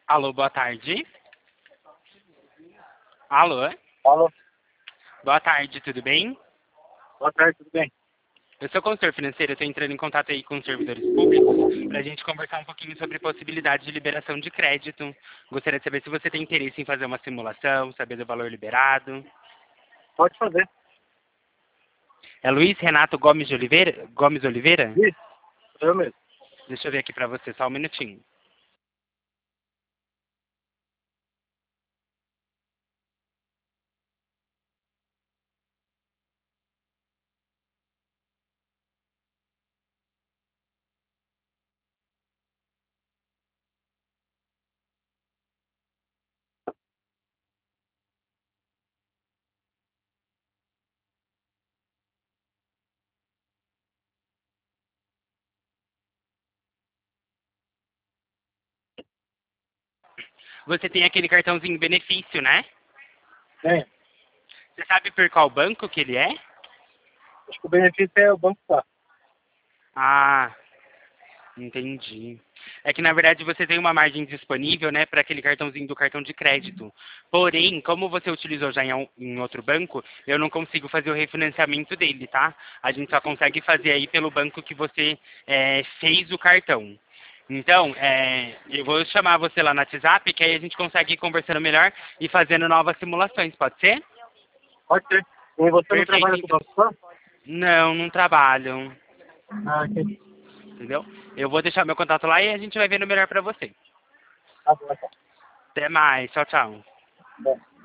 Alô, boa tarde. Alô, Alô, boa tarde, tudo bem? boa tarde, tudo bem? Eu sou consultor financeiro, eu estou entrando em contato aí com os servidores públicos para a gente conversar um pouquinho sobre possibilidade de liberação de crédito. Gostaria de saber se você tem interesse em fazer uma simulação, saber do valor liberado. Pode fazer. É Luiz Renato Gomes de Oliveira? Gomes Oliveira? Isso, sou eu mesmo. Deixa eu ver aqui para você, só um minutinho. Você tem aquele cartãozinho benefício, né? Bem, Você sabe por qual banco que ele é? acho que o benefício é o Banco Safra. Ah, entendi. É que na verdade você tem uma margem disponível, né, para aquele cartãozinho do cartão de crédito. Porém, como você utilizou já em outro banco, eu não consigo fazer o refinanciamento dele, tá? A gente só consegue fazer aí pelo banco que você fez o cartão. Então, eu vou chamar você lá no WhatsApp, que aí a gente consegue ir conversando melhor e fazendo novas simulações, pode ser? Pode ser. E você não Perfeito, trabalha com o então. Banco Safra? Não, não trabalham, Ah, entendi. entendeu? Eu vou deixar meu contato lá e a gente vai vendo melhor para você. Tá bom, então. Até mais, tchau, tchau. Bom.